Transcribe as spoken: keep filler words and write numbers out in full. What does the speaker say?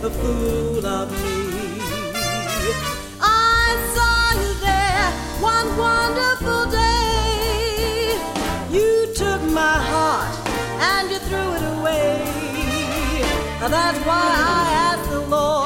a fool of me. I saw you there one wonderful day. You took my heart and you threw it away. That's why I asked the Lord